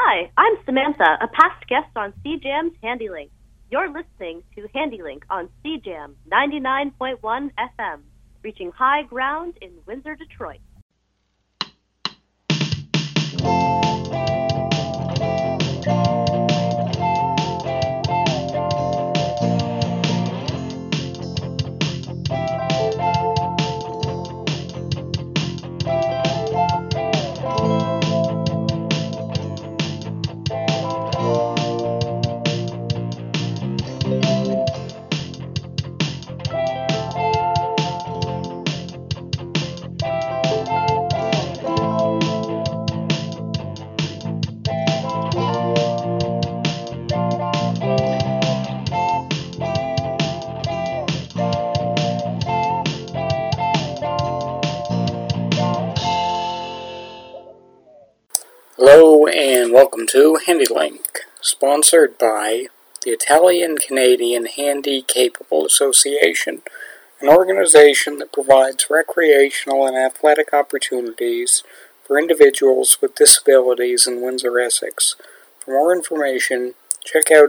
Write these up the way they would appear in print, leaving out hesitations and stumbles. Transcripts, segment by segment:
Hi, I'm Samantha, a past guest on CJAM's HandyLink. You're listening to HandyLink on CJAM 99.1 FM, reaching high ground in Windsor, Detroit. Hello and welcome to HandyLink, sponsored by the Italian-Canadian Handy Capable Association, an organization that provides recreational and athletic opportunities for individuals with disabilities in Windsor, Essex. For more information, check out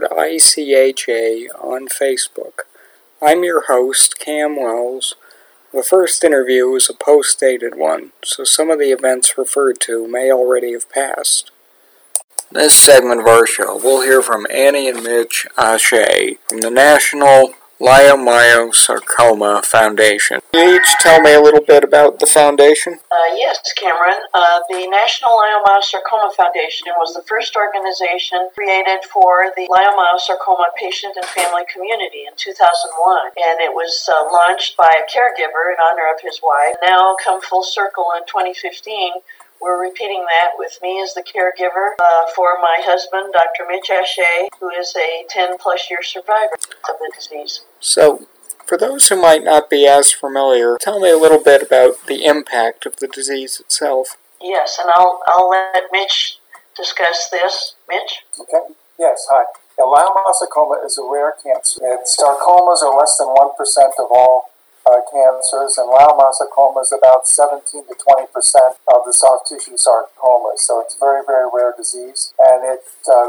ICHA on Facebook. I'm your host, Cam Wells. The first interview is a post-dated one, so some of the events referred to may already have passed. In this segment of our show, we'll hear from Annie and Mitch Ashe from the National Leiomyosarcoma Foundation. Can you each tell me a little bit about the foundation? Yes, Cameron. The National Leiomyosarcoma Foundation was the first organization created for the leiomyosarcoma patient and family community in 2001. And it was launched by a caregiver in honor of his wife. Now, come full circle in 2015, we're repeating that with me as the caregiver for my husband, Dr. Mitch Ashe, who is a 10-plus year survivor of the disease. So, for those who might not be as familiar, tell me a little bit about the impact of the disease itself. Yes, and I'll let Mitch discuss this. Mitch? Okay. Yes, hi. Leiomyosarcoma is a rare cancer. Sarcomas are less than 1% of all cancers, and leiomyosarcoma is about 17 to 20% of the soft tissue sarcomas. So it's a very, very rare disease, and it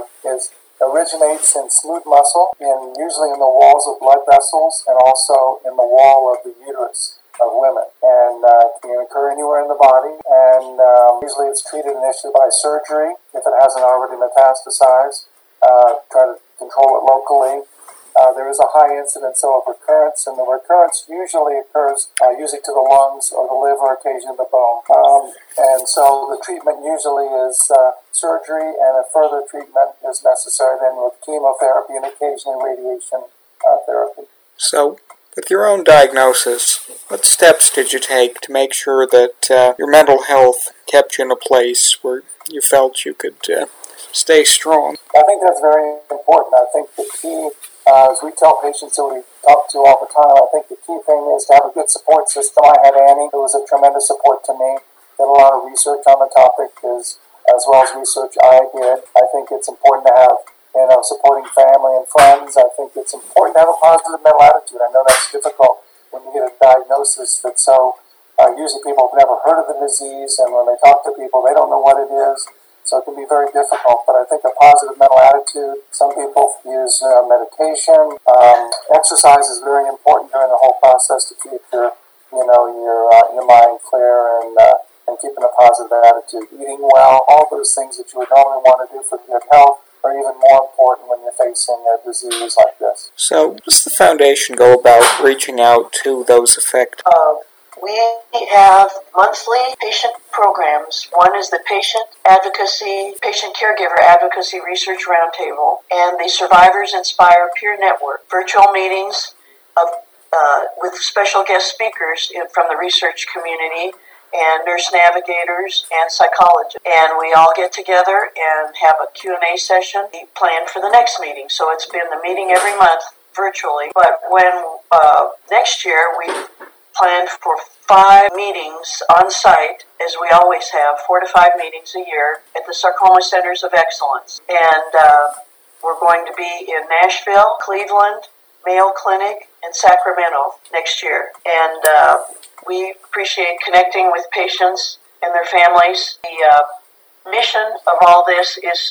originates in smooth muscle, usually in the walls of blood vessels, and also in the wall of the uterus of women. And it can occur anywhere in the body, and usually it's treated initially by surgery if it hasn't already metastasized. Try to control it locally. There is a high incidence of recurrence, and the recurrence usually occurs usually to the lungs or the liver, occasionally the bone. And so the treatment usually is surgery, and a further treatment is necessary then with chemotherapy and occasionally radiation therapy. So, with your own diagnosis, what steps did you take to make sure that your mental health kept you in a place where you felt you could stay strong? I think that's very important. I think the key, as we tell patients that we talk to all the time, I think the key thing is to have a good support system. I had Annie, who was a tremendous support to me. Did a lot of research on the topic as well as research I did. I think it's important to have supporting family and friends. I think it's important to have a positive mental attitude. I know that's difficult when you get a diagnosis that's so, usually people have never heard of the disease, and when they talk to people, they don't know what it is. So it can be very difficult, but I think a positive mental attitude. Some people use meditation. Exercise is very important during the whole process to keep your mind clear and keeping a positive attitude. Eating well, all those things that you would normally want to do for good health are even more important when you're facing a disease like this. So, how does the foundation go about reaching out to those affected? We have monthly patient programs. One is the Patient Caregiver Advocacy Research Roundtable, and the Survivors Inspire Peer Network. Virtual meetings with special guest speakers from the research community and nurse navigators and psychologists. And we all get together and have a Q&A session planned for the next meeting. So it's been the meeting every month virtually. But when next year we planned for 5 meetings on site, as we always have, 4 to 5 meetings a year at the Sarcoma Centers of Excellence. And we're going to be in Nashville, Cleveland, Mayo Clinic, and Sacramento next year. And we appreciate connecting with patients and their families. The mission of all this is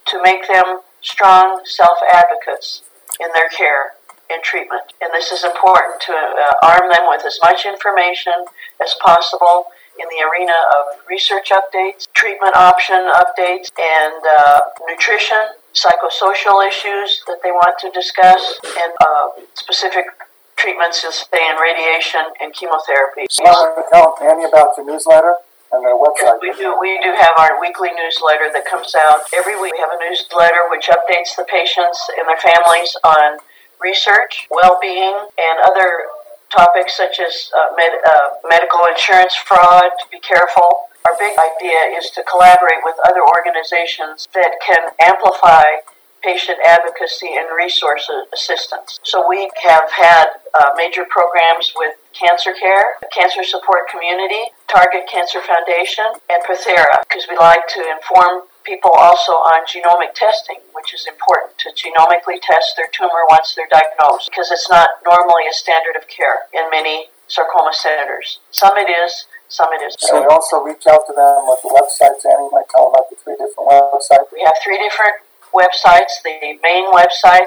to make them strong self-advocates in their care and treatment. And this is important to arm them with as much information as possible in the arena of research updates, treatment option updates, and nutrition, psychosocial issues that they want to discuss, and specific treatments, say, in radiation and chemotherapy. So I want to tell Annie about your newsletter and their website. We do have our weekly newsletter that comes out every week. We have a newsletter which updates the patients and their families on research, well-being, and other topics such as medical insurance fraud. Be careful. Our big idea is to collaborate with other organizations that can amplify patient advocacy and resource assistance. So we have had major programs with Cancer Care, Cancer Support Community, Target Cancer Foundation, and Prothera, because we like to inform people also on genomic testing, which is important to genomically test their tumor once they're diagnosed, because it's not normally a standard of care in many sarcoma centers. Some it is, some it isn't. And we also reach out to them with the websites. Annie might tell them about the 3 different websites. We have 3 different websites. The main website,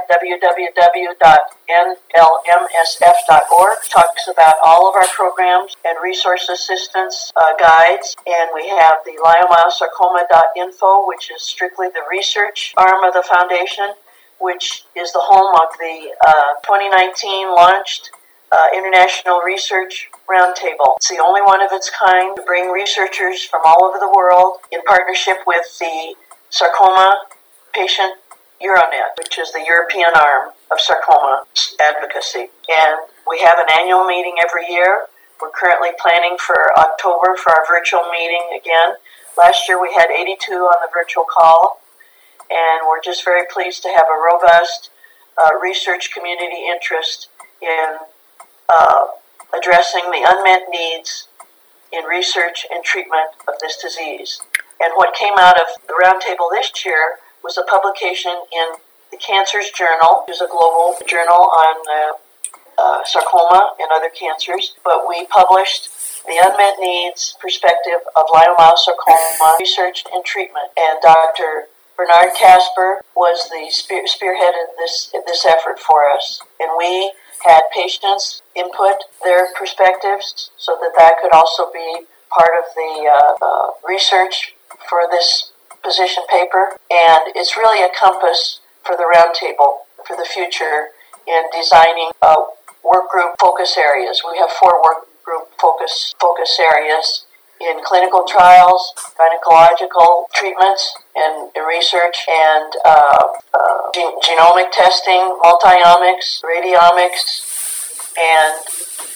www.nlmsf.org, talks about all of our programs and resource assistance guides. And we have the leiomyosarcoma.info, which is strictly the research arm of the foundation, which is the home of the 2019 launched International Research Roundtable. It's the only one of its kind to bring researchers from all over the world in partnership with the Sarcoma Patient Euronet, which is the European arm of sarcoma advocacy. And we have an annual meeting every year. We're currently planning for October for our virtual meeting again. Last year we had 82 on the virtual call, and we're just very pleased to have a robust research community interest in addressing the unmet needs in research and treatment of this disease. And what came out of the roundtable this year was a publication in the Cancers Journal, which is a global journal on sarcoma and other cancers. But we published the unmet needs perspective of leiomyosarcoma research and treatment. And Dr. Bernard Casper was the spearheaded this effort for us. And we had patients input their perspectives so that could also be part of the research for this position paper. And it's really a compass for the roundtable for the future in designing work group focus areas. We have 4 work group focus areas in clinical trials, gynecological treatments and research, and genomic testing, multiomics, radiomics, and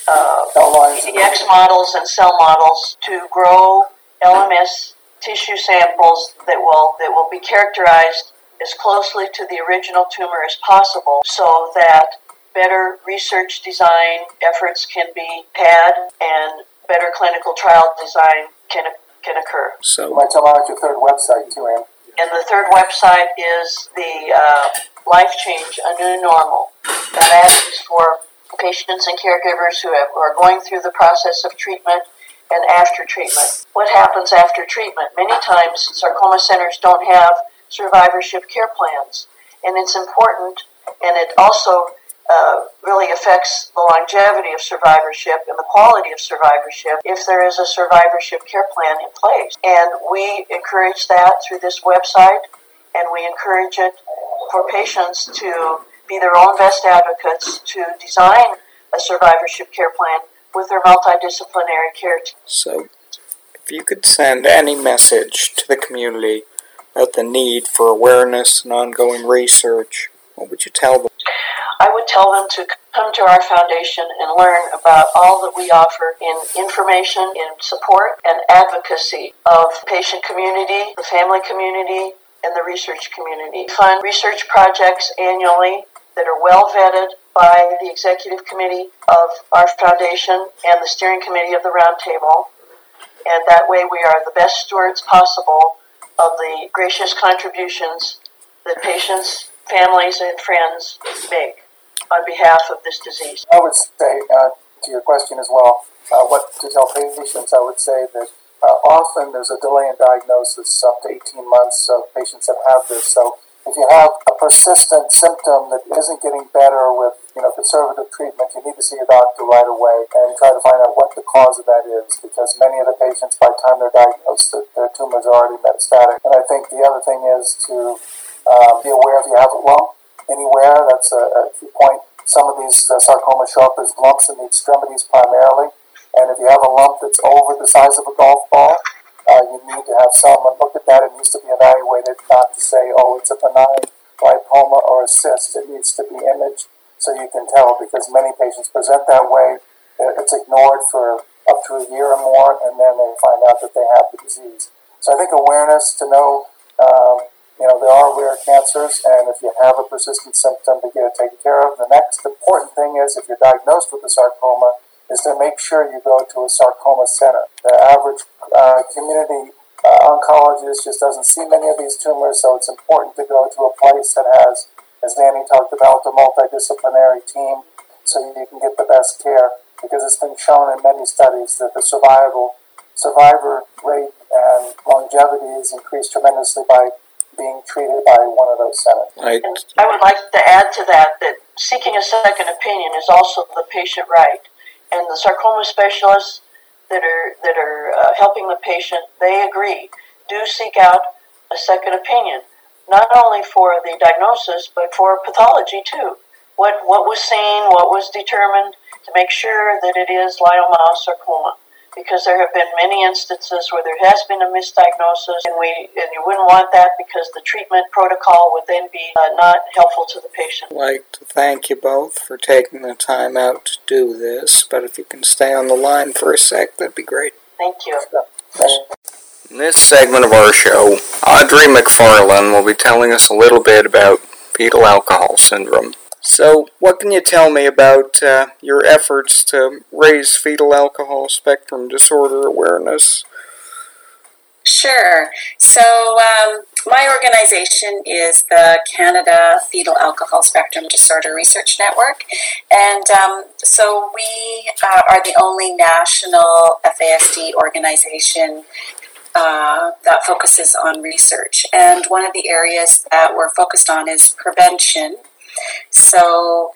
PDX models and cell models to grow LMS tissue samples that will be characterized as closely to the original tumor as possible, so that better research design efforts can be had and better clinical trial design can occur. So you might tell about your 3rd website too, Anne. And the 3rd website is the Life Change, A New Normal. And that is for patients and caregivers who are going through the process of treatment and after treatment. What happens after treatment? Many times sarcoma centers don't have survivorship care plans. And it's important, and it also really affects the longevity of survivorship and the quality of survivorship if there is a survivorship care plan in place. And we encourage that through this website, and we encourage it for patients to be their own best advocates to design a survivorship care plan with their multidisciplinary care team. So, if you could send any message to the community about the need for awareness and ongoing research, what would you tell them? I would tell them to come to our foundation and learn about all that we offer in information, in support, and advocacy of patient community, the family community, and the research community. We fund research projects annually that are well vetted by the executive committee of our foundation and the steering committee of the Roundtable. And that way we are the best stewards possible of the gracious contributions that patients, families, and friends make on behalf of this disease. I would say, to your question as well, what to tell patients, I would say that often there's a delay in diagnosis up to 18 months of patients that have this. So if you have a persistent symptom that isn't getting better with conservative treatment, you need to see your doctor right away and try to find out what the cause of that is, because many of the patients, by the time they're diagnosed, their tumors are already metastatic. And I think the other thing is to be aware if you have a lump anywhere. That's a key point. Some of these sarcomas show up as lumps in the extremities primarily. And if you have a lump that's over the size of a golf ball, you need to have someone look at that. It needs to be evaluated, not to say, oh, it's a benign lipoma or a cyst. It needs to be imaged so you can tell, because many patients present that way. It's ignored for up to a year or more, and then they find out that they have the disease. So I think awareness to know, there are rare cancers, and if you have a persistent symptom, to get it taken care of. The next important thing is, if you're diagnosed with a sarcoma, is to make sure you go to a sarcoma center. The average community oncologist just doesn't see many of these tumors, so it's important to go to a place that has, as Danny talked about, a multidisciplinary team, so you can get the best care, because it's been shown in many studies that the survivor rate and longevity is increased tremendously by being treated by one of those centers. Right. And I would like to add to that seeking a second opinion is also the patient right. And the sarcoma specialists that are helping the patient, they agree. Do seek out a second opinion, not only for the diagnosis, but for pathology too. What was seen, what was determined, to make sure that it is leiomyosarcoma. Because there have been many instances where there has been a misdiagnosis, and you wouldn't want that, because the treatment protocol would then be not helpful to the patient. I'd like to thank you both for taking the time out to do this, but if you can stay on the line for a sec, that'd be great. Thank you. In this segment of our show, Audrey McFarlane will be telling us a little bit about fetal alcohol syndrome. So, what can you tell me about your efforts to raise fetal alcohol spectrum disorder awareness? Sure. So, my organization is the Canada Fetal Alcohol Spectrum Disorder Research Network, and so we are the only national FASD organization that focuses on research. And one of the areas that we're focused on is prevention. So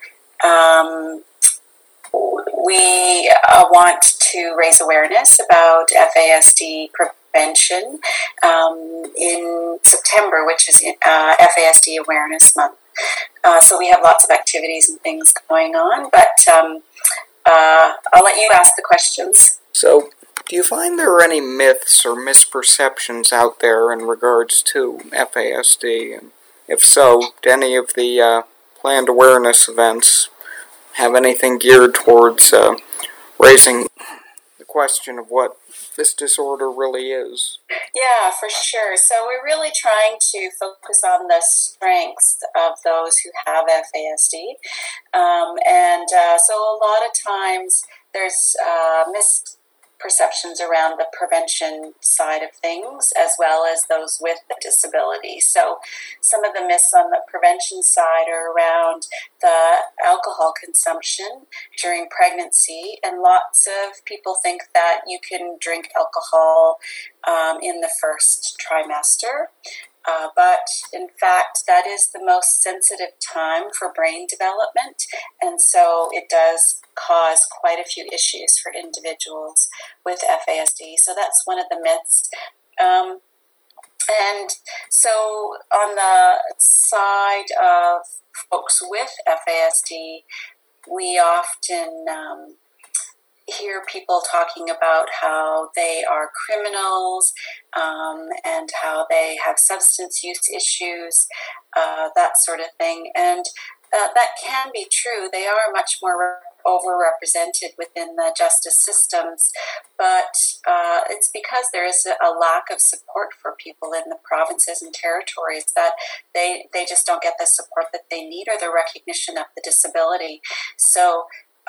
we want to raise awareness about FASD prevention in September, which is FASD Awareness Month. So we have lots of activities and things going on, but I'll let you ask the questions. So, do you find there are any myths or misperceptions out there in regards to FASD? And if so, do any of the planned awareness events have anything geared towards raising the question of what this disorder really is? Yeah, for sure. So we're really trying to focus on the strengths of those who have FASD. So a lot of times there's misperceptions around the prevention side of things, as well as those with the disability. So some of the myths on the prevention side are around the alcohol consumption during pregnancy, and lots of people think that you can drink alcohol in the first trimester. But in fact, that is the most sensitive time for brain development, and so it does cause quite a few issues for individuals with FASD. So that's one of the myths. And so on the side of folks with FASD, we often hear people talking about how they are criminals and how they have substance use issues, that sort of thing. And that can be true. They are much more overrepresented within the justice systems, but it's because there is a lack of support for people in the provinces and territories, that they just don't get the support that they need or the recognition of the disability. So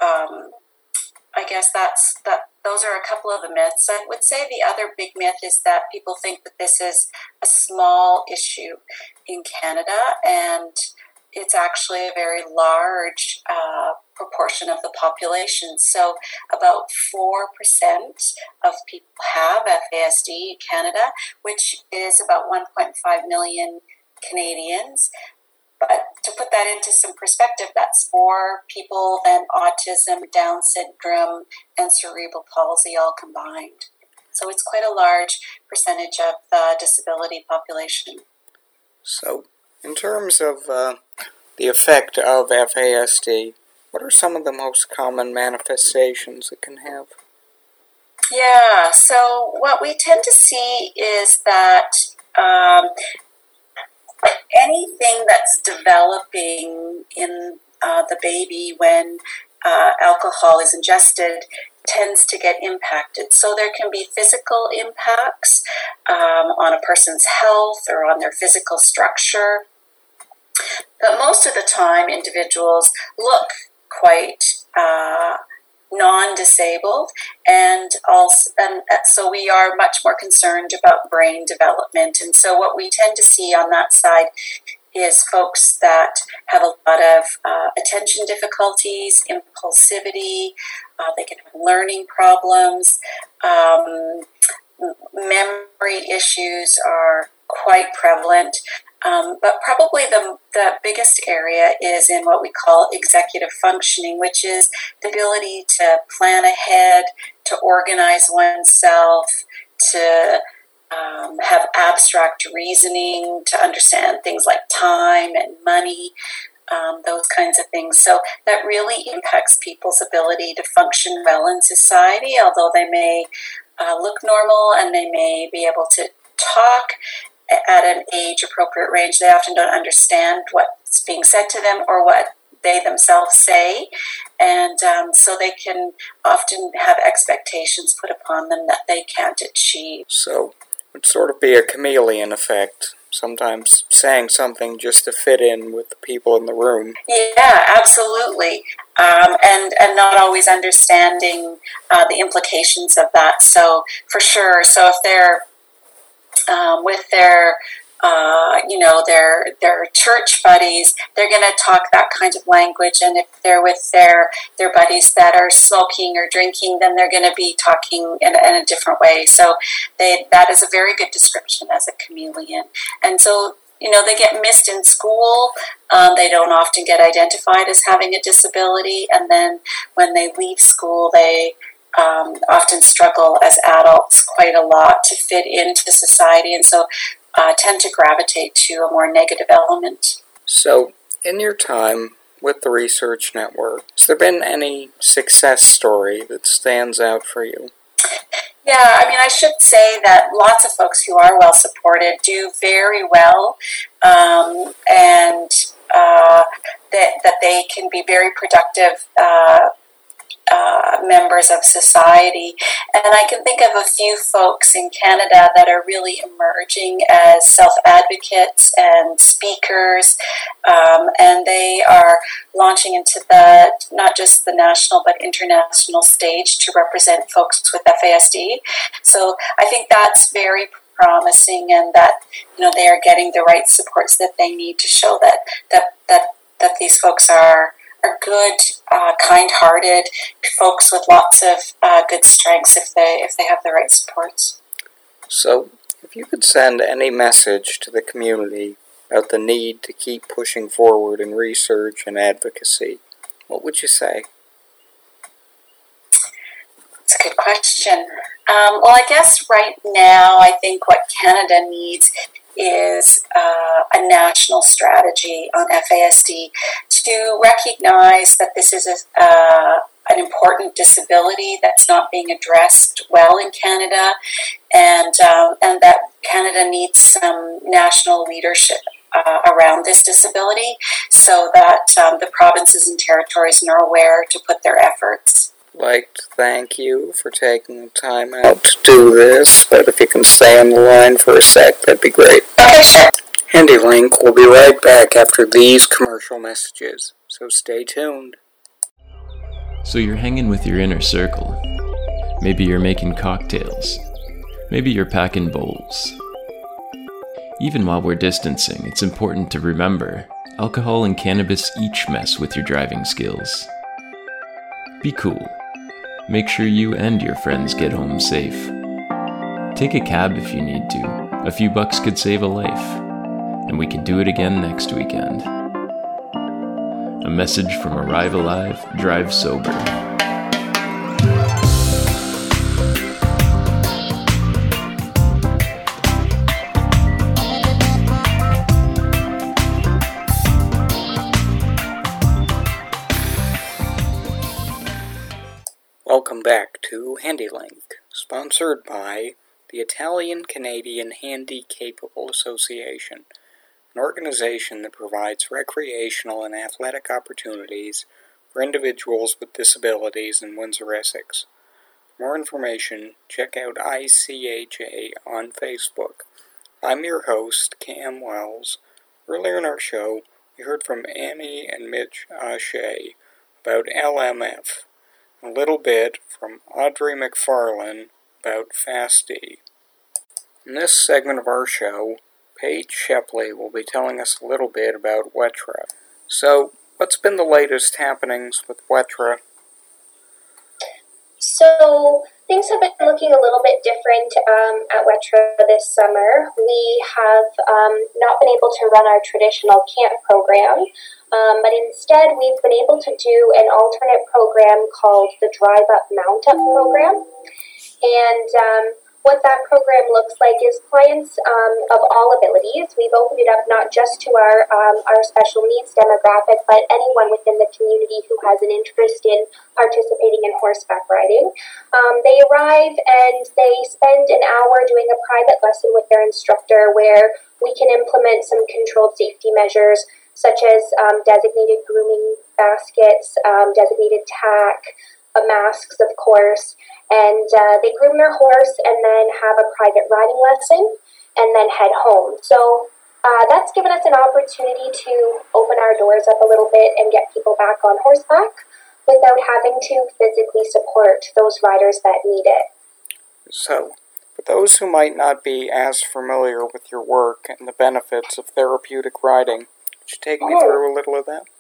I guess those are a couple of the myths. I would say the other big myth is that people think that this is a small issue in Canada, and it's actually a very large proportion of the population. So about 4% of people have FASD in Canada, which is about 1.5 million Canadians. But to put that into some perspective, that's more people than autism, Down syndrome, and cerebral palsy all combined. So it's quite a large percentage of the disability population. So, in terms of the effect of FASD, what are some of the most common manifestations it can have? Yeah, so what we tend to see is that anything that's developing in the baby when alcohol is ingested tends to get impacted. So there can be physical impacts on a person's health or on their physical structure. But most of the time, individuals look quite non-disabled, and so we are much more concerned about brain development. And so what we tend to see on that side is folks that have a lot of attention difficulties, impulsivity, they can have learning problems, memory issues are quite prevalent. But probably the biggest area is in what we call executive functioning, which is the ability to plan ahead, to organize oneself, to have abstract reasoning, to understand things like time and money, those kinds of things. So that really impacts people's ability to function well in society, although they may look normal and they may be able to talk at an age-appropriate range. They often don't understand what's being said to them or what they themselves say, and so they can often have expectations put upon them that they can't achieve. So it would sort of be a chameleon effect, sometimes saying something just to fit in with the people in the room. Yeah, absolutely. And not always understanding the implications of that. So for sure, so if they're with their their church buddies, they're going to talk that kind of language, and if they're with their buddies that are smoking or drinking, then they're going to be talking in a different way. So that is a very good description as a chameleon. And so, they get missed in school. They don't often get identified as having a disability, and then when they leave school, they often struggle as adults quite a lot to fit into society, and so tend to gravitate to a more negative element. So, in your time with the Research Network, has there been any success story that stands out for you? Yeah, I should say that lots of folks who are well supported do very well, and that they can be very productive members of society. And I can think of a few folks in Canada that are really emerging as self-advocates and speakers, and they are launching into not just the national but international stage to represent folks with FASD. So I think that's very promising, and that they are getting the right supports that they need to show that these folks are good, kind-hearted folks with lots of good strengths if they have the right supports. So, if you could send any message to the community about the need to keep pushing forward in research and advocacy, what would you say? That's a good question. Well, I guess right now I think what Canada needs is a national strategy on FASD to recognize that this is an important disability that's not being addressed well in Canada, and that Canada needs some national leadership around this disability so that the provinces and territories are aware to put their efforts. I'd like to thank you for taking the time out to do this, but if you can stay on the line for a sec, that'd be great. Okay, sure. HandyLink will be right back after these commercial messages, so stay tuned. So you're hanging with your inner circle. Maybe you're making cocktails. Maybe you're packing bowls. Even while we're distancing, it's important to remember, alcohol and cannabis each mess with your driving skills. Be cool. Make sure you and your friends get home safe. Take a cab if you need to. A few bucks could save a life. And we could do it again next weekend. A message from Arrive Alive, Drive Sober. Welcome back to HandyLink, sponsored by the Italian-Canadian Handi-Capable Association, an organization that provides recreational and athletic opportunities for individuals with disabilities in Windsor-Essex. For more information, check out ICHA on Facebook. I'm your host, Cam Wells. Earlier in our show, we heard from Annie and Mitch Ashe about LMF. A little bit from Audrey McFarlane about FASD. In this segment of our show, Paige Shepley will be telling us a little bit about WETRA. So, what's been the latest happenings with WETRA? So, things have been looking a little bit different at WETRA this summer. We have not been able to run our traditional camp program, but instead we've been able to do an alternate program called the Drive Up Mount Up program. And what that program looks like is clients of all abilities. We've opened it up not just to our special needs demographic, but anyone within the community who has an interest in participating in horseback riding. They arrive and they spend an hour doing a private lesson with their instructor where we can implement some controlled safety measures such as designated grooming baskets, designated tack, masks, of course, and they groom their horse and then have a private riding lesson and then head home. So that's given us an opportunity to open our doors up a little bit and get people back on horseback without having to physically support those riders that need it. So, for those who might not be as familiar with your work and the benefits of therapeutic riding, could you take me through a little of that?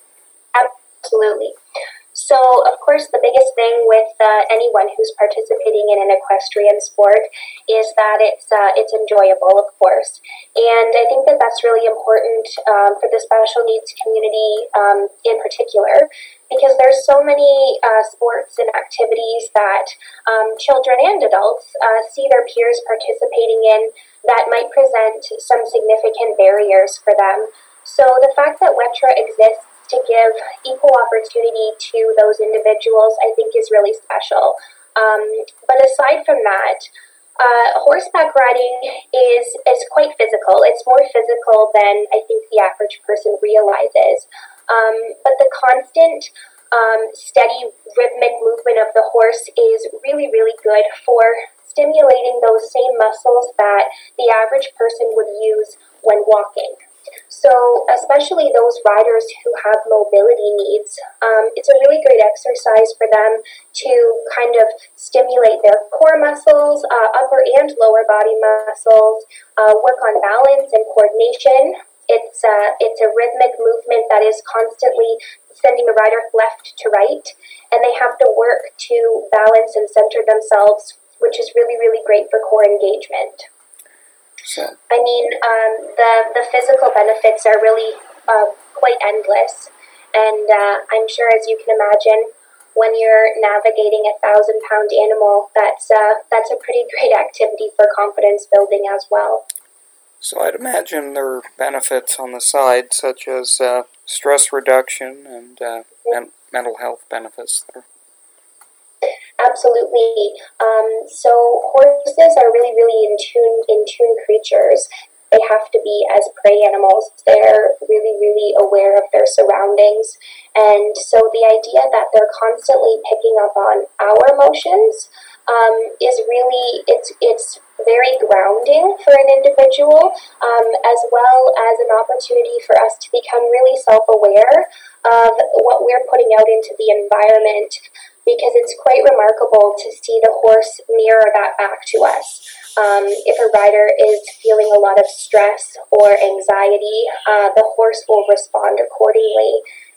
Absolutely. So, of course, the biggest thing with anyone who's participating in an equestrian sport is that it's enjoyable, of course. And I think that that's really important for the special needs community in particular, because there's so many sports and activities that children and adults see their peers participating in that might present some significant barriers for them. So the fact that WETRA exists to give equal opportunity to those individuals, I think, is really special. But aside from that, horseback riding is quite physical. It's more physical than I think the average person realizes. But the constant, steady, rhythmic movement of the horse is really, really good for stimulating those same muscles that the average person would use when walking. So especially those riders who have mobility needs, it's a really great exercise for them to kind of stimulate their core muscles, upper and lower body muscles, work on balance and coordination. It's a rhythmic movement that is constantly sending the rider left to right, and they have to work to balance and center themselves, which is really, really great for core engagement. Sure. I mean, the physical benefits are really quite endless, and I'm sure, as you can imagine, when you're navigating a 1,000-pound animal, that's a pretty great activity for confidence building as well. So I'd imagine there are benefits on the side, such as stress reduction and mental health benefits there. Absolutely. So horses are really, really in tune creatures. They have to be as prey animals. They're really, really aware of their surroundings. And so the idea that they're constantly picking up on our emotions is really, it's very grounding for an individual, as well as an opportunity for us to become really self-aware of what we're putting out into the environment, because it's quite remarkable to see the horse mirror that back to us. If a rider is feeling a lot of stress or anxiety, the horse will respond accordingly.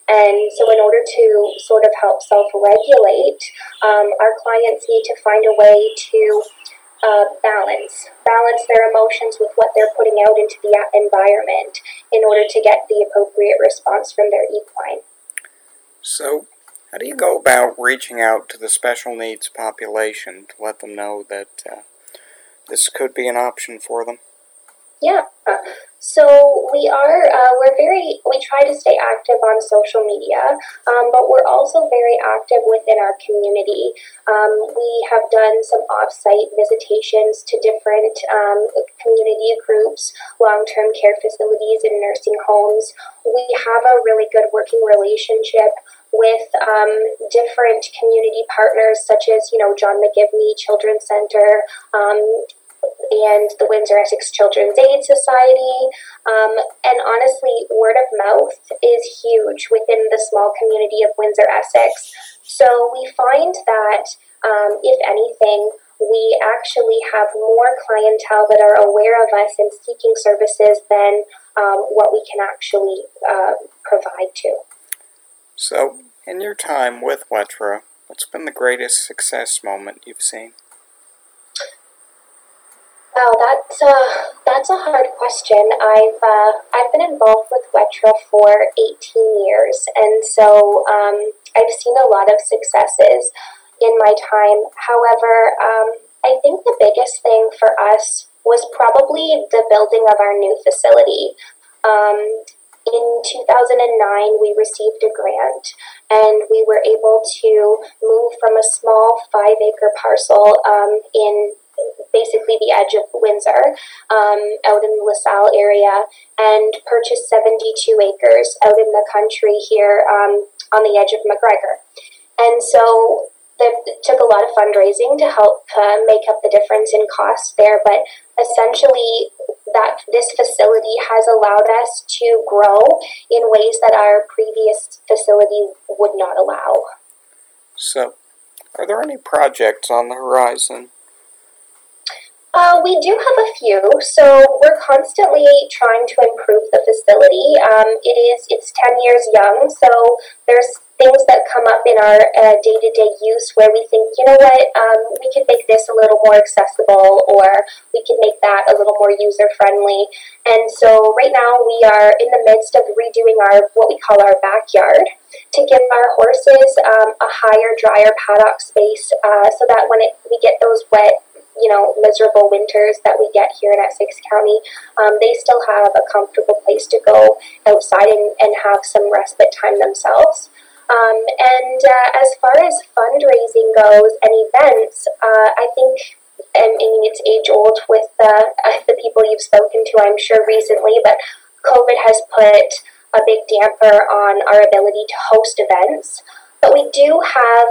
And so in order to sort of help self-regulate, our clients need to find a way to balance their emotions with what they're putting out into the environment in order to get the appropriate response from their equine. So, how do you go about reaching out to the special needs population to let them know that this could be an option for them? Yeah. So we try to stay active on social media, but we're also very active within our community. We have done some off-site visitations to different community groups, long-term care facilities, and nursing homes. We have a really good working relationship with different community partners, such as, John McGivney Children's Center, and the Windsor-Essex Children's Aid Society. And honestly, word of mouth is huge within the small community of Windsor-Essex. So we find that, if anything, we actually have more clientele that are aware of us and seeking services than what we can actually provide to. So, in your time with WETRA, what's been the greatest success moment you've seen? Wow, that's a hard question. I've been involved with WETRA for 18 years, and so I've seen a lot of successes in my time. However, I think the biggest thing for us was probably the building of our new facility. In 2009, we received a grant, and we were able to move from a small 5-acre parcel in basically the edge of Windsor, out in the LaSalle area, and purchased 72 acres out in the country here on the edge of McGregor. And so it took a lot of fundraising to help make up the difference in cost there, but essentially this facility has allowed us to grow in ways that our previous facility would not allow. So, are there any projects on the horizon? We do have a few, so we're constantly trying to improve the facility. It's 10 years young, so there's things that come up in our day-to-day use where we think, we could make this a little more accessible, or we could make that a little more user-friendly. And so right now we are in the midst of redoing what we call our backyard to give our horses a higher, drier paddock space so that when we get those wet, miserable winters that we get here in Essex County, they still have a comfortable place to go outside and have some respite time themselves. And as far as fundraising goes and events, I think, it's age old with the people you've spoken to, I'm sure, recently, but COVID has put a big damper on our ability to host events. But we do have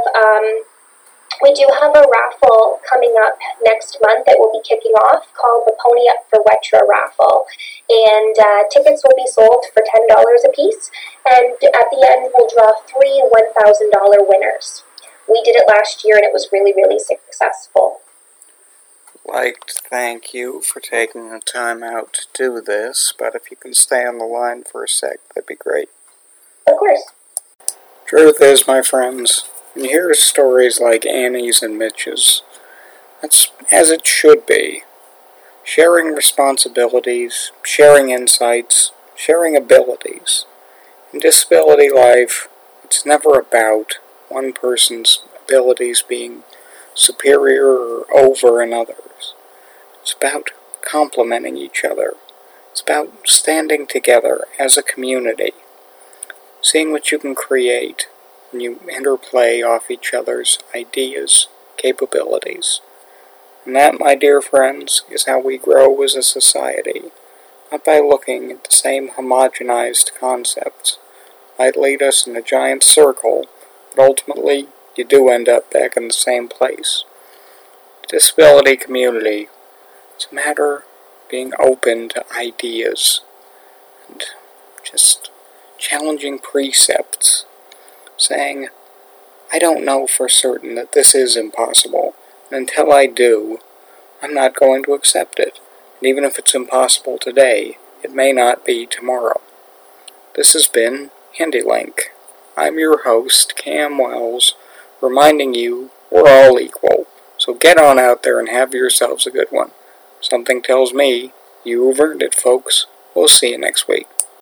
a raffle coming up next month that will be kicking off called the Pony Up for WETRA raffle. And tickets will be sold for $10 a piece. And at the end, we'll draw 3 $1,000 winners. We did it last year and it was really, really successful. I'd like to thank you for taking the time out to do this, but if you can stay on the line for a sec, that'd be great. Of course. Truth is, my friends, when you hear stories like Annie's and Mitch's, that's as it should be. Sharing responsibilities, sharing insights, sharing abilities. In disability life, it's never about one person's abilities being superior or over another's. It's about complementing each other. It's about standing together as a community, seeing what you can create when you interplay off each other's ideas, capabilities. And that, my dear friends, is how we grow as a society, not by looking at the same homogenized concepts. Might lead us in a giant circle, but ultimately you do end up back in the same place. The disability community, it's a matter of being open to ideas and just challenging precepts, saying, I don't know for certain that this is impossible, and until I do, I'm not going to accept it. And even if it's impossible today, it may not be tomorrow. This has been HandyLink. I'm your host, Cam Wells, reminding you we're all equal. So get on out there and have yourselves a good one. Something tells me you've earned it, folks. We'll see you next week.